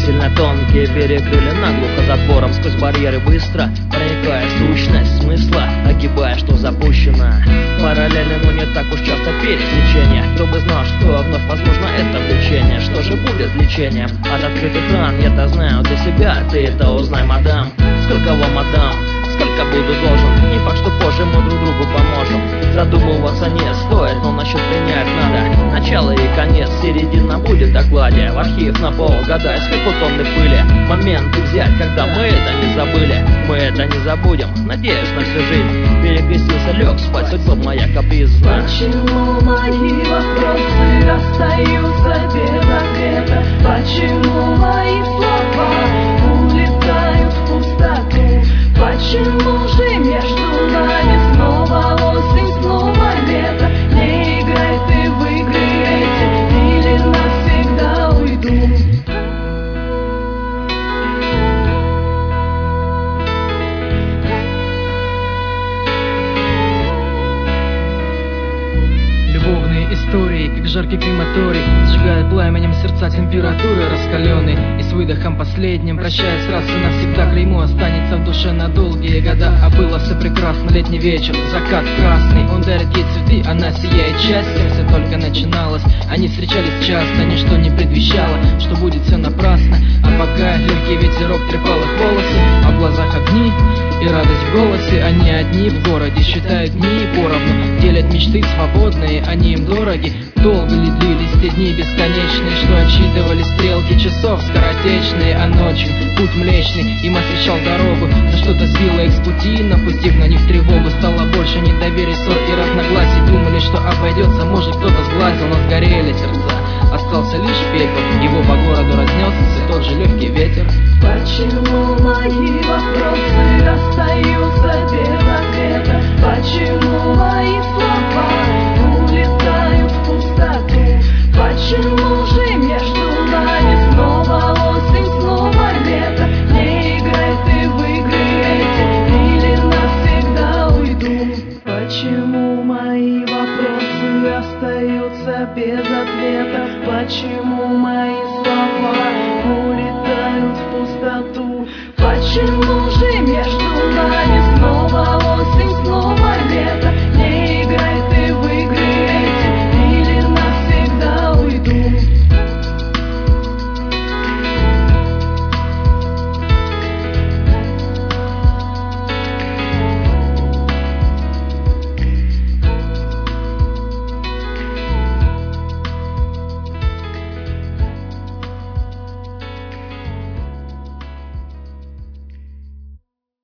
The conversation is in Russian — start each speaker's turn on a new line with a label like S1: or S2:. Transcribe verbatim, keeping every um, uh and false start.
S1: сильно тонкие, перекрыли наглухо забором. Сквозь барьеры быстро проникая сущность смысла, огибая, что запущено. Параллельно, но не так уж часто пересечения. Кто бы знал, что вновь возможно это влечение. Что же будет лечением от открытых ран? Я-то знаю для себя, ты это узнай, мадам. Сколько вам отдам, сколько буду должен. Не факт, что позже мы друг другу поможем. Задумываться не стоит, но насчет принять надо. Начало и конец, середина будет в докладе. В архив на полгода, сколько тонны пыли. Моменты взять, когда мы это не забыли. Мы это не забудем, надеюсь на всю жизнь. Перекрестился, лег спать, судьба моя капризна.
S2: Почему мои вопросы остаются без ответа? Почему мои слова улетают в пустоту? Почему же между нами снова осень, снова лето? Не играй ты в игры эти, или навсегда уйду.
S3: Любовные истории, как жаркий крематорий, сжигают пламенем сердца температуры раскаленной. И с выдохом последним, прощаясь раз и навсегда, клеймо останется в душе на долгие года. А было все прекрасно, летний вечер, закат красный. Он дарит ей цветы, она сияет счастьем. Все только начиналось, они встречались часто. Ничто не предвещало, что будет все напрасно. А пока легкий ветерок трепал их волосы, а в глазах огни и радость в голосе. Они одни в городе, считают дни поровну, делят мечты свободные, они им дороги. Долго ли длились те дни бесконечные, что отсчитывали стрелки часов скоротечные, а ночью путь млечный им освещал дорогу. Но что-то сбило их с пути, напустив на них тревогу. Стало больше недоверия, ссор и разногласий. Думали, что обойдется, может кто-то сглазил, но сгорели сердца. Остался лишь пепел, его по городу разнесся все тот же легкий ветер.
S2: Почему мои вопросы остаются без ответа? Почему мои слова улетают в пустоту? Почему же между нами снова осень, снова лето? Не играй ты в игры эти, или навсегда уйду. Почему мои вопросы остаются без ответа? Почему мои